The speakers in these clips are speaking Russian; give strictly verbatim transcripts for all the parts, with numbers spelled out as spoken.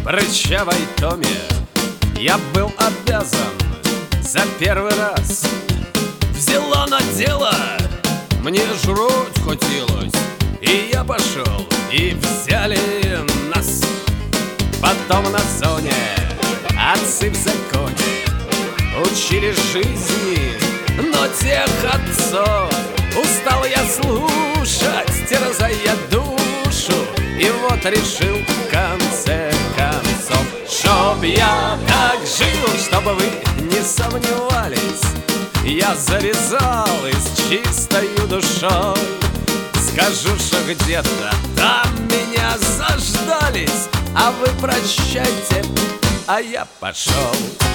прыщавой томе я был обязан за первый раз. Взяла на дело, мне жрать хотелось, и я пошел, и взяли нас. Потом на зоне отцы в законе учили жизни, но тех отцов устал я слушать, терзая душу. И вот решил в конце концов, чтоб я так жил, чтобы вы не сомневались, я завязал и с чистою душой. Скажу, что где-то там меня заждались, а вы прощайте, а я пошел.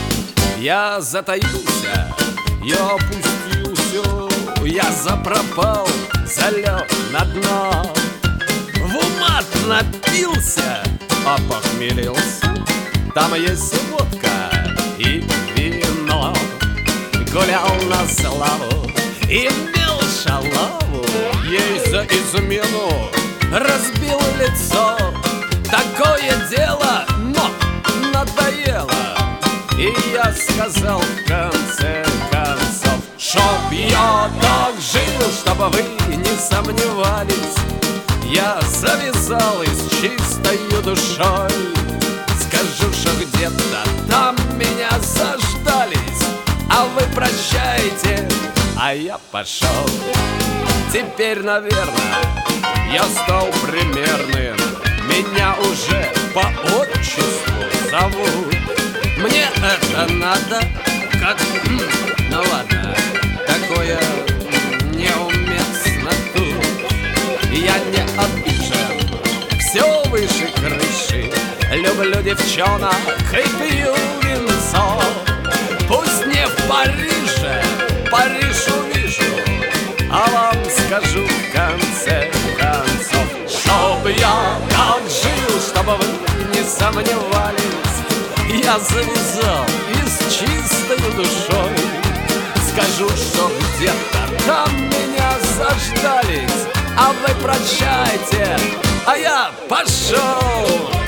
Я затаился, я опустился, я запропал, залег на дно. В умат напился, опохмелился, там есть водка и вино. Гулял на славу, имел шалаву, ей за измену разбил лицо. Такое дело, но надоело, и я сказал в конце концов, чтоб я так жил, чтобы вы не сомневались, я завязал и с чистою душой. Скажу, что где-то там меня заждались, а вы прощайте, а я пошел. Теперь, наверное, я стал примерным, меня уже по отчеству зовут. Мне это надо, как... Ну ладно, такое неуместно тут. Я не обижен, все выше крыши, люблю девчонок и пью винцо. Пусть не в Париже, Париж увижу, а вам скажу в конце концов, чтоб я так жил, чтобы вы не сомневались, я завязал и с чистой душой. Скажу, что где-то там меня заждались, а вы прощайте, а я пошел.